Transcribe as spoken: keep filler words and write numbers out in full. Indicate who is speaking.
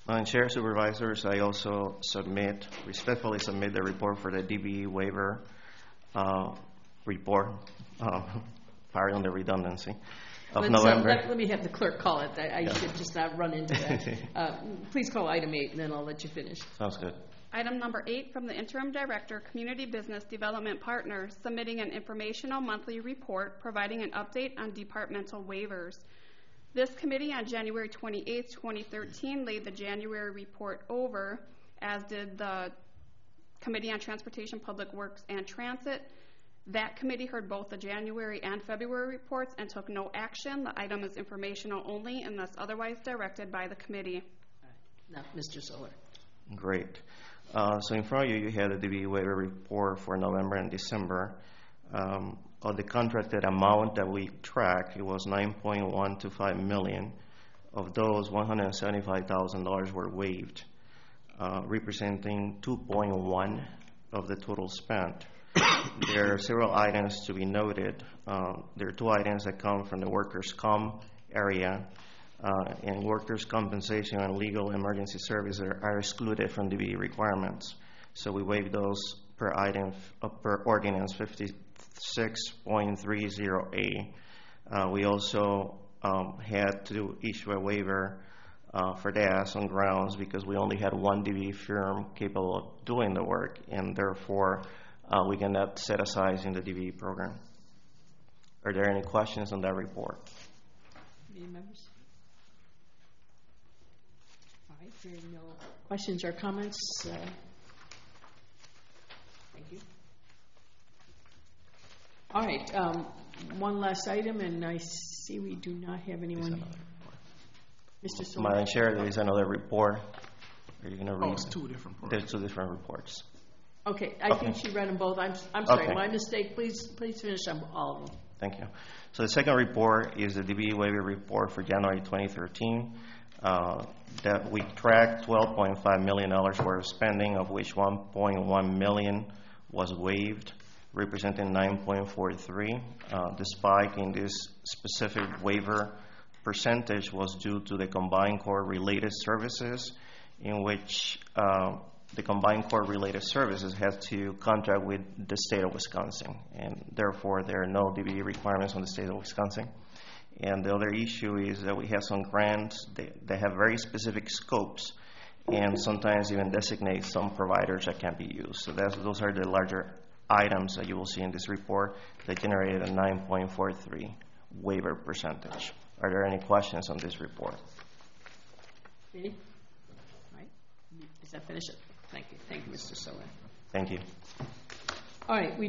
Speaker 1: On Chair Supervisors, I also submit, respectfully submit the report for the D B E waiver uh, report, uh, pardon the redundancy, of
Speaker 2: Let's,
Speaker 1: November.
Speaker 2: Uh, let, let me have the clerk call it. I, I yeah. should just not run into that. uh, please call item eight, and then I'll let you finish.
Speaker 1: Sounds good.
Speaker 3: Item number eight from the Interim Director, Community Business Development Partners, submitting an informational monthly report providing an update on departmental waivers. This committee on January twenty-eighth, twenty thirteen laid the January report over, as did the Committee on Transportation, Public Works, and Transit. That committee heard both the January and February reports and took no action. The item is informational only unless otherwise directed by the committee.
Speaker 2: All right. Now, Mister Solar.
Speaker 1: Great. Uh, so in front of you, you had the D B E waiver report for November and December. Um, of the contracted amount that we tracked, it was nine point one two five million. Of those, one hundred seventy-five thousand dollars were waived, uh, representing two point one of the total spent. There are several items to be noted. Uh, there are two items that come from the workers' comp area, uh, and workers' compensation and legal emergency services are, are excluded from D B E requirements. So we waive those per item, uh, per ordinance fifty-six point three zero A. Uh, we also um, had to issue a waiver uh, for that on grounds because we only had one D B E firm capable of doing the work, and therefore uh, we cannot set aside in the D B E program. Are there any questions on that report?
Speaker 2: Any members? All right, hearing no questions or comments. Uh, thank you. All right, um, one last item, and I see we do not have anyone. Mister Solar.
Speaker 1: Madam Chair, there is another report. Are you going to read?
Speaker 4: Oh, it's two different reports.
Speaker 1: There's two different reports.
Speaker 2: Okay, I
Speaker 1: Okay.
Speaker 2: think she read them both. I'm, I'm sorry,
Speaker 1: Okay.
Speaker 2: my mistake. Please, please finish on all of them.
Speaker 1: Thank you. So the second report is the D B E waiver report for January twenty thirteen. Uh, that we tracked twelve point five million dollars worth of spending, of which one point one million dollars was waived, representing nine point four three. Uh, the spike in this specific waiver percentage was due to the combined core related services, in which uh, the combined core related services had to contract with the state of Wisconsin, and therefore there are no D B E requirements on the state of Wisconsin. And the other issue is that we have some grants that, that have very specific scopes, and sometimes even designate some providers that can be used. So that's, those are the larger items that you will see in this report that generated a nine point four three waiver percentage. Are there any questions on this report?
Speaker 2: Any? All right. Does that finish it? Thank you. Thank you, Mister Solar.
Speaker 1: Thank you.
Speaker 2: All right. We